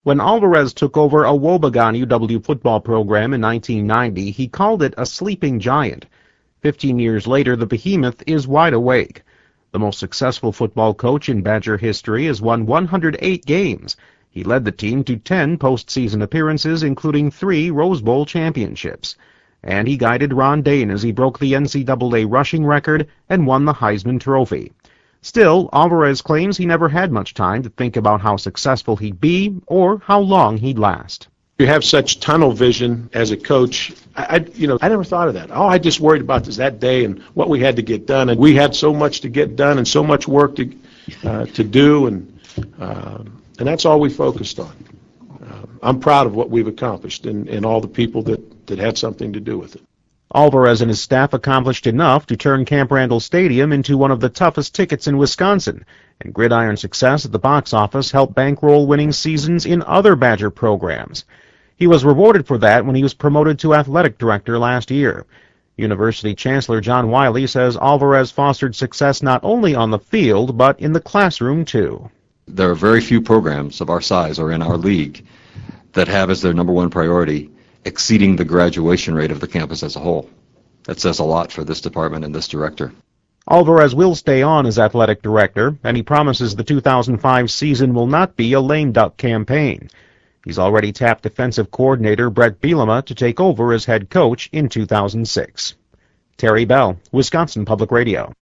When Alvarez took over a Wobegon UW football program in 1990, he called it a sleeping giant. 15 years later, the behemoth is wide awake. The most successful football coach in Badger history has won 108 games. He led the team to 10 postseason appearances, including 3 Rose Bowl championships. And he guided Ron Dayne as he broke the NCAA rushing record and won the Heisman Trophy. Still, Alvarez claims he never had much time to think about how successful he'd be or how long he'd last. You have such tunnel vision as a coach. I never thought of that. All I just worried about is that day and what we had to get done. And we had so much to get done and so much work to do, and that's all we focused on. I'm proud of what we've accomplished and all the people that had something to do with it. Alvarez and his staff accomplished enough to turn Camp Randall Stadium into one of the toughest tickets in Wisconsin, and gridiron success at the box office helped bankroll winning seasons in other Badger programs. He was rewarded for that when he was promoted to athletic director last year. University Chancellor John Wiley says Alvarez fostered success not only on the field, but in the classroom, too. There are very few programs of our size or in our league that have as their number one priority exceeding the graduation rate of the campus as a whole. That says a lot for this department and this director. Alvarez will stay on as athletic director, and he promises the 2005 season will not be a lame duck campaign. He's already tapped defensive coordinator Brett Bielema to take over as head coach in 2006. Terry Bell, Wisconsin Public Radio.